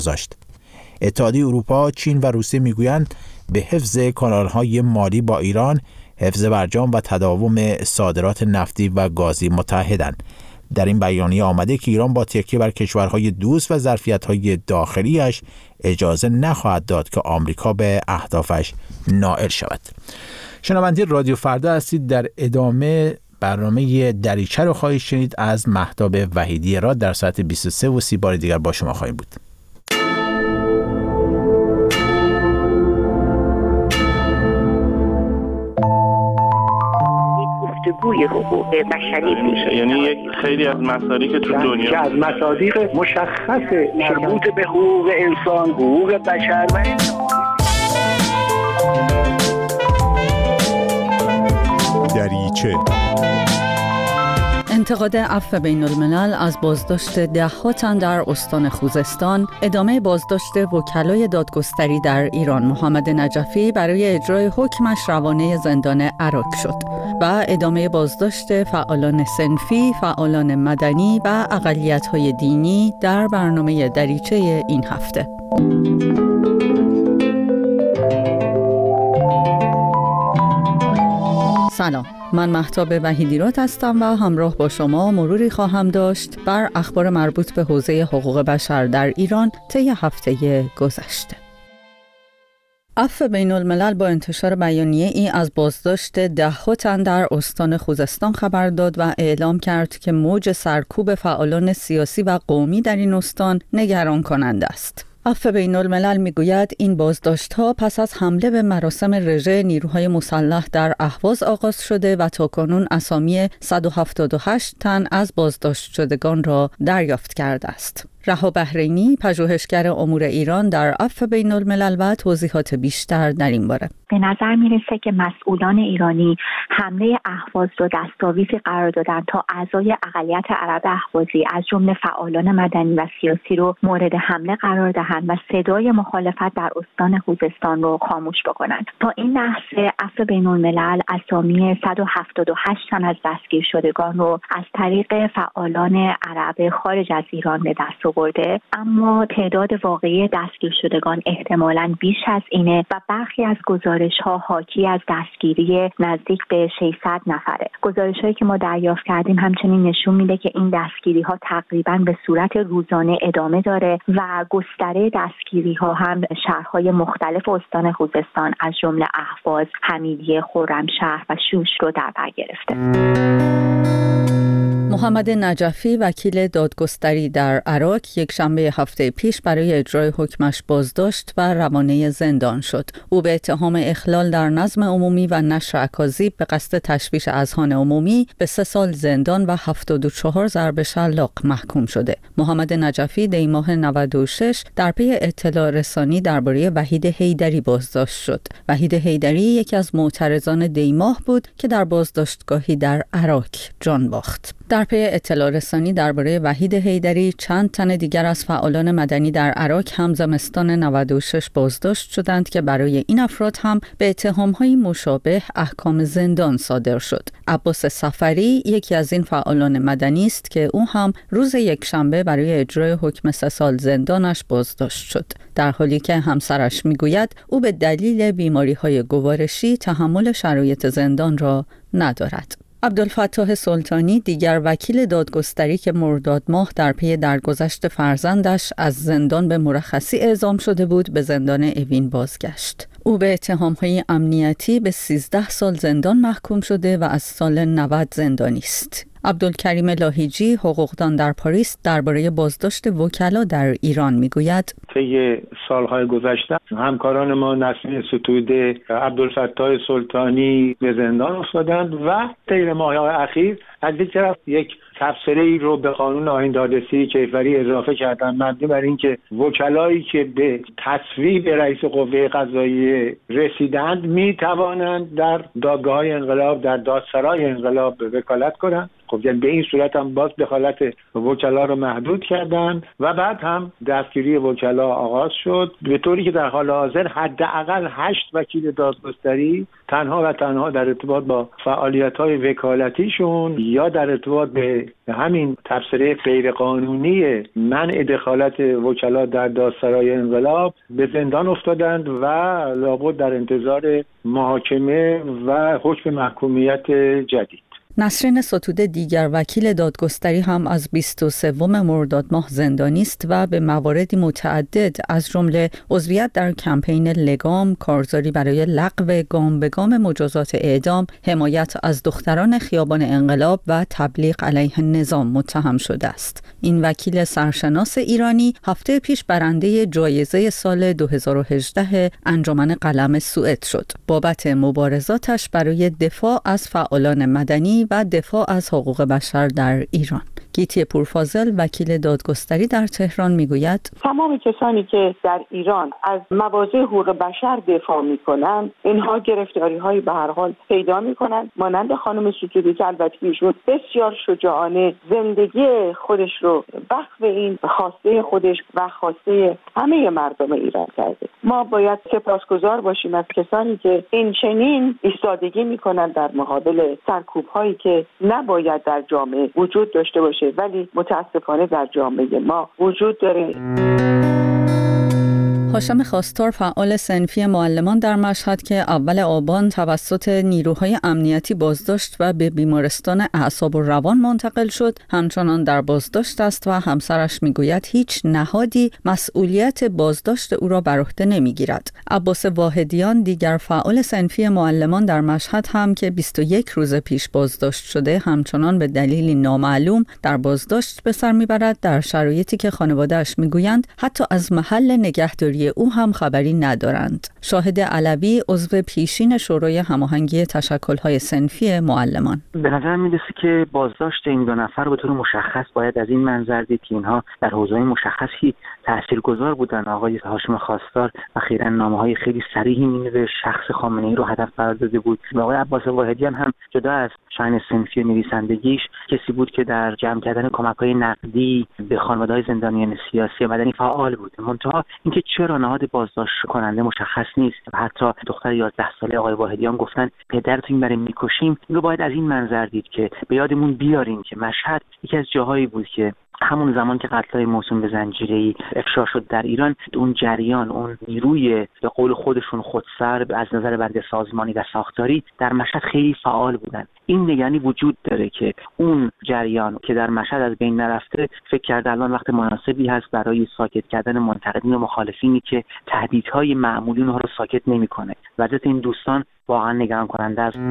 گذاشت. اتحادیه اروپا، چین و روسیه میگویند به حفظ کانال‌های مالی با ایران، حفظ برجام و تداوم صادرات نفتی و گازی متحدند. در این بیانیه آمده که ایران با تکیه بر کشورهای دوست و ظرفیت‌های داخلیش اجازه نخواهد داد که آمریکا به اهدافش نائل شود. شنونده رادیو فردا هستید. در ادامه برنامه دریچه رو خواهید شنید از مهتاب وحیدی را در ساعت 23:30 بار دیگر با شما خواهیم بود. گفتگوی حقوق بشری میشه، یعنی یک خیلی از مصادیق تو دنیا که از مصادیق مشخص مربوط به حقوق انسان، حقوق بشر و دریچه. انتقاد عفو بین الملل از بازداشت 10 تن در استان خوزستان، ادامه بازداشت وکلای دادگستری در ایران محمد نجفی برای اجرای حکمش روانه زندان عراق شد و ادامه بازداشت فعالان صنفی، فعالان مدنی و اقلیت‌های دینی در برنامه دریچه این هفته. سلام، من مهتاب وحیدیرات هستم و همراه با شما مروری خواهم داشت بر اخبار مربوط به حوزه حقوق بشر در ایران طی هفته گذشته. عفو بین الملل با انتشار بیانیه ای از بازداشت 10 تن در استان خوزستان خبر داد و اعلام کرد که موج سرکوب فعالان سیاسی و قومی در این استان نگران کننده است. عفو بین الملل میگوید این بازداشت‌ها پس از حمله به مراسم رژه نیروهای مسلح در اهواز آغاز شده و تاکنون اسامی 178 تن از بازداشت شدگان را دریافت کرده است. رها بحرینی، پژوهشگر امور ایران در عفو بین الملل و توضیحات بیشتر در این باره. به نظر میرسه که مسئولان ایرانی حمله اهواز رو دستاویزی قرار دادن تا اعضای اقلیت عرب اهوازی از جمله فعالان مدنی و سیاسی رو مورد حمله قرار دهند و صدای مخالفت در استان خوزستان رو خاموش بکنند. تا این لحظه عفو بین الملل اسامی 178 تن از دستگیر شدگان رو از طریق فعالان عرب خارج از ایران به دست برده، اما تعداد واقعی دستگیر شدگان احتمالاً بیش از اینه و برخی از گزارش‌ها حاکی از دستگیری نزدیک به 600 نفره. گزارش‌هایی که ما دریافت کردیم همچنین نشون میده که این دستگیری‌ها تقریباً به صورت روزانه ادامه داره و گستره دستگیری‌ها هم شهرهای مختلف استان خوزستان از جمله اهواز، حمیدیه، خرمشهر و شوش رو در بر گرفته. محمد نجفی وکیل دادگستری در عراق یک شنبه هفته پیش برای اجرای حکمش بازداشت و روانه زندان شد. او به اتهام اخلال در نظم عمومی و نشر اکاذیب به قصد تشویش اذهان عمومی به 3 سال زندان و 74 ضرب شلاق محکوم شده. محمد نجفی دی ماه 96 در پی اطلاع رسانی درباره وحید حیدری بازداشت شد. وحید حیدری یکی از معترضان دی ماه بود که در بازداشتگاهی در عراق جان باخت. در پی اطلاع رسانی درباره وحید حیدری، چند تن دیگر از فعالان مدنی در عراق هم زمستان 96 بازداشت شدند که برای این افراد هم به اتهام‌های مشابه احکام زندان صادر شد. عباس صفری یکی از این فعالان مدنی است که او هم روز یکشنبه برای اجرای حکم 3 سال زندانش بازداشت شد، در حالی که همسرش میگوید او به دلیل بیماری‌های گوارشی تحمل شرایط زندان را ندارد. عبدالفتاح سلطانی دیگر وکیل دادگستری که مرداد ماه در پی درگذشت فرزندش از زندان به مرخصی اعزام شده بود به زندان اوین بازگشت. او به اتهام‌های امنیتی به 13 سال زندان محکوم شده و از سال 90 زندانی است. عبدالکریم لاهیجی، حقوقدان در پاریس، درباره بازداشت وکلا در ایران میگوید: طی سالهای گذشته همکاران ما نسرین ستوده، عبدالفتاح سلطانی به زندان افتادند و طی ماه‌های اخیر از یک طرف یک تفسیری ای رو به قانون آیین دادرسی کیفری اضافه کردن مبنی بر اینکه وکلایی که به تصویب رئیس قوه قضاییه رسیدند می توانند در دادگاه‌های انقلاب، در دادسرای انقلاب وکالت کنند. خب یعنی به این صورت هم باز دخالت وکلا رو محدود کردن و بعد هم دستگیری وکلا آغاز شد، به طوری که در حال حاضر حداقل 8 وکیل دادگستری تنها و تنها در ارتباط با فعالیت‌های وکالتیشون یا در ارتباط به همین تبصره غیرقانونی منع دخالت وکلا در دادسرای انقلاب به زندان افتادند و لابد در انتظار محاکمه و حکم محکومیت جدید. نسرین ستوده دیگر وکیل دادگستری هم از 23 مرداد ماه زندانی است و به مواردی متعدد از جمله عضویت در کمپین لگام، کارزاری برای لغو گام به گام مجازات اعدام، حمایت از دختران خیابان انقلاب و تبلیغ علیه نظام متهم شده است. این وکیل سرشناس ایرانی هفته پیش برنده جایزه سال 2018 انجمن قلم سوئد شد بابت مبارزاتش برای دفاع از فعالان مدنی و دفاع از حقوق بشر در ایران. گیتی پورفاضل وکیل دادگستری در تهران میگوید تمام کسانی که در ایران از مواضع حقوق بشر دفاع میکنند اینها گرفتاری‌های به هر حال پیدا میکنند، مانند خانم ستوده که البته ایشون بسیار شجاعانه زندگی خودش رو وقف این خواسته خودش و خواسته همه مردم ایران کرده. ما باید سپاسگزار باشیم از کسانی که این چنین ایستادگی میکنند در مقابل سرکوب‌هایی که نباید در جامعه وجود داشته باشه ولی متاسفانه در جامعه ما وجود داره. هاشم خواستار فعال صنفی معلمان در مشهد که اول آبان توسط نیروهای امنیتی بازداشت و به بیمارستان اعصاب و روان منتقل شد، همچنان در بازداشت است و همسرش میگوید هیچ نهادی مسئولیت بازداشت او را بر عهده نمیگیرد. عباس واحدیان دیگر فعال صنفی معلمان در مشهد هم که 21 روز پیش بازداشت شده، همچنان به دلیلی نامعلوم در بازداشت به سر میبرد، در شرایطی که خانواده‌اش میگویند حتی از محل نگهداری او هم خبری ندارند. شاهد علوی عضو پیشین شورای هماهنگی تشکل‌های صنفی معلمان: به نظر میرسه که بازداشت این دو نفر به طور مشخص باید از این منظر دید که اینها در حوزه‌های مشخصی تاثیرگذار بودن. آقای هاشم خواستار اخیراً نامه‌های خیلی صریحی مینوشت، شخص خامنه‌ای رو هدف قرار داده بود. آقای عباس واحدیان هم جدا از شأن صنفی نویسندگیش کسی بود که در جمع کردن کمک‌های نقدی به خانواده‌های زندانیان سیاسی و مدنی فعال بود. منتها اینکه چرا نهاد بازداشت کننده مشخص نیست. حتی دختر 11 ساله آقای واحدیان گفتن پدرتون برای میکشیم. این رو باید از این منظر دید که به یادمون بیاریم که مشهد یکی از جاهایی بود که همون زمان که قتل‌های موسوم به زنجیره‌ای افشا شد در ایران، اون جریان، اون نیروی به قول خودشون خودسر از نظر بند سازمانی و ساختاری در مشهد خیلی فعال بودن. این نگرانی وجود داره که اون جریان که در مشهد از بین نرفته، فکر کرده الان وقت مناسبی هست برای ساکت کردن منتقدین و مخالفینی که تهدیدهای معمولین رو ساکت نمی‌کنه. وضعیت این دوستان واقعا نگران کننده است.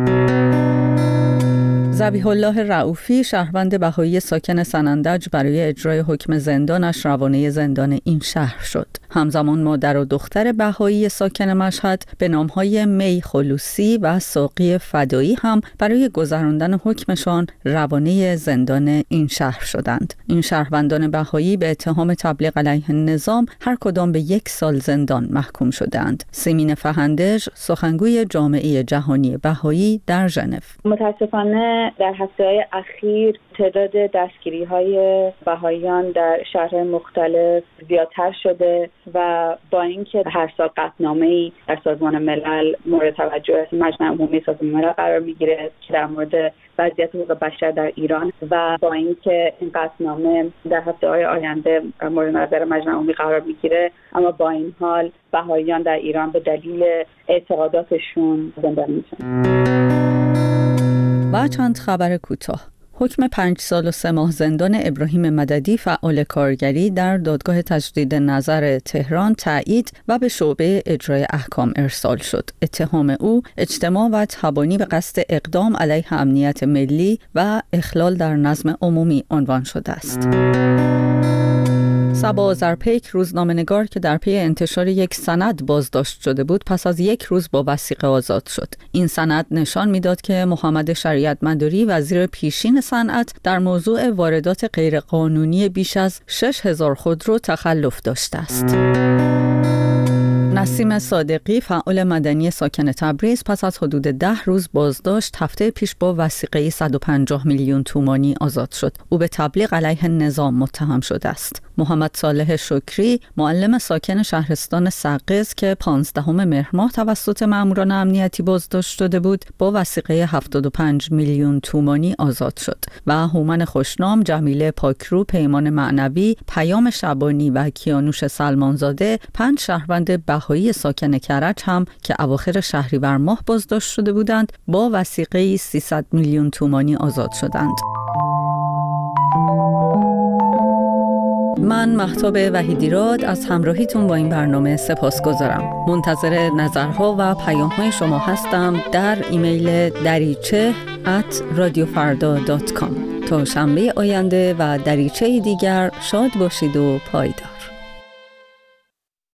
ذبیح الله رؤوفی شهروند بهایی ساکن سنندج برای اجرای حکم زندانش روانه زندان این شهر شد. همزمان مادر و دختر بهایی ساکن مشهد به نامهای می خلوصی و ساقی فدایی هم برای گذراندن حکمشان روانه زندان این شهر شدند. این شهروندان بهایی به اتهام تبلیغ علیه نظام هر کدام به 1 سال زندان محکوم شدند. سیمین فهندج سخنگوی جامعه جهانی بهایی در ژنو: متاسفانه در هفته‌های اخیر تعداد دستگیری‌های بهائیان در شهرهای مختلف زیادتر شده و با اینکه هر سال قطعنامه‌ای در سازمان ملل مورد توجه مجمع عمومی سازمان ملل قرار می‌گیره که در مورد وضعیت حقوق بشر در ایران و با اینکه این قطعنامه در هفته‌های آینده مورد نظر مجمع عمومی قرار می‌گیره، اما با این حال بهائیان در ایران به دلیل اعتقاداتشون زندانی میشن. و چند خبر کوتاه. حکم 5 سال و 3 ماه زندان ابراهیم مددی فعال کارگری در دادگاه تجدید نظر تهران تایید و به شعبه اجرای احکام ارسال شد. اتهام او اجتماع و تبانی به قصد اقدام علیه امنیت ملی و اخلال در نظم عمومی عنوان شده است. صبا آذرپیک روزنامه‌نگار که در پی انتشار یک سند بازداشت شده بود، پس از 1 روز با وثیقه آزاد شد. این سند نشان می‌داد که محمد شریعت مداری وزیر پیشین صنعت در موضوع واردات غیرقانونی بیش از 6000 خودرو تخلف داشته است. نسیم صادقی فعال مدنی ساکن تبریز پس از حدود 10 روز بازداشت هفته پیش با وثیقه 150 میلیون تومانی آزاد شد. او به تبلیغ علیه نظام متهم شده است. محمد صالح شکری معلم ساکن شهرستان سقز که 15 مهر ماه توسط ماموران امنیتی بازداشت شده بود با وثیقه 75 میلیون تومانی آزاد شد و هومن خوشنام، جمیله پاکرو، پیمان معنوی، پیام شبانی و کیانوش سلمانزاده 5 شهروند بهایی ساکن کرج هم که اواخر شهریور ماه بازداشت شده بودند با وثیقه 300 میلیون تومانی آزاد شدند. من مهتاب وحیدیراد از همراهیتون با این برنامه سپاسگزارم. منتظر نظرها و پیام‌های شما هستم در ایمیل dariche@radiofarda.com. تا شنبه آینده و دریچه دیگر شاد باشید و پایدار.